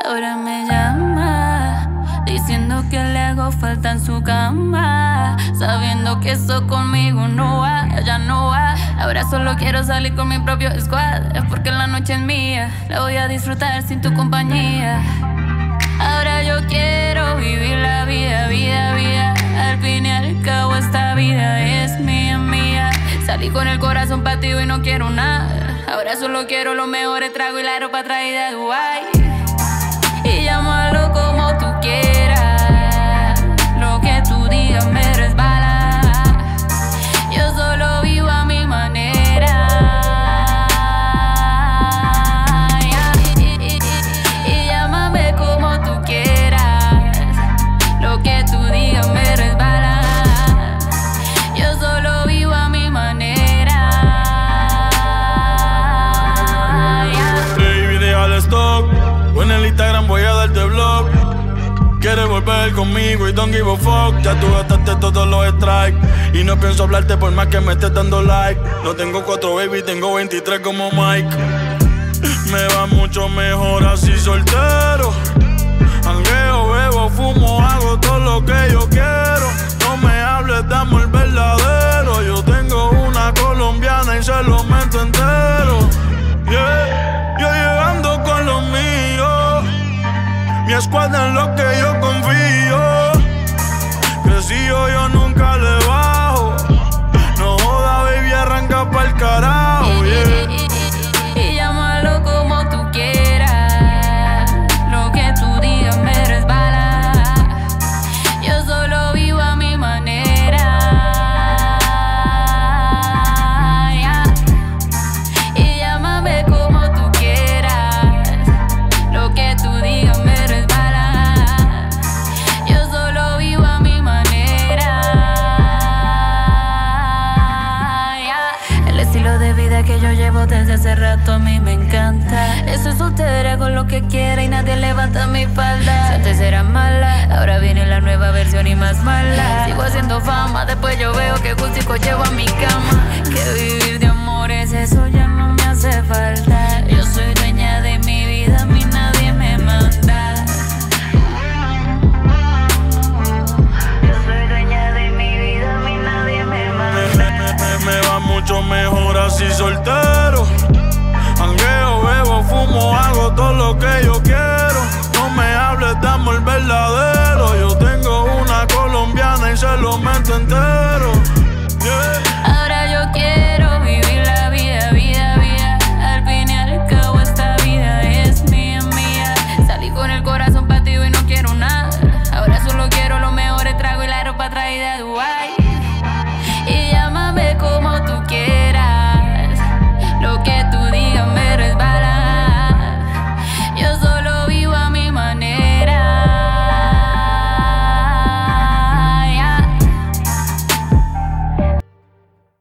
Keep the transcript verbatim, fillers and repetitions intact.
Ahora me llama, diciendo que le hago falta en su cama, sabiendo que eso conmigo no va, ya no va. Ahora solo quiero salir con mi propio squad, es porque la noche es mía, la voy a disfrutar sin tu compañía. Ahora yo quiero vivir la vida, vida, vida. Al fin y al cabo esta vida es mía, mía. Salí con el corazón partido y no quiero nada. Ahora solo quiero los mejores tragos y la ropa traída de Dubái. Y llámalo como tú quieras, lo que tú digas me resbala. Yo solo vivo a mi manera. Y, y, y, y llámame como tú quieras, lo que tú digas me resbala. Yo solo vivo a mi manera. Baby, deja el stock. En el Instagram voy a darte blog. Quieres volver conmigo y don't give a fuck. Ya tú gastaste todos los strikes y no pienso hablarte por más que me estés dando like. No tengo cuatro baby, tengo veintitrés como Mike. Me va mucho mejor así soltero. Jangueo, bebo, fumo, hago todo lo que yo quiero. No me hables de amor verdadero. Yo tengo una colombiana y se lo meto entero. Yeah, yo llegando con los míos. Mi escuadra en lo que yo confío. Crecí yo, yo nunca le bajo. No joda, baby, arranca pa'l carajo, yeah. Y, y, y, y, y llámalo como tú quieras, lo que tú digas me resbala. Yo solo vivo a mi manera, yeah. Y llámame como tú quieras, lo que tú digas me resbala. Yo solo vivo a mi manera, yeah. El estilo de vida que yo llevo desde hace rato a mí me encanta. Estoy soltera con lo que quiera y nadie levanta mi falda. Si antes era mala, ahora viene la nueva versión y más mala. Sigo haciendo fama, después yo veo que gustico llevo a mi cama. Que vivir de amores, eso ya no me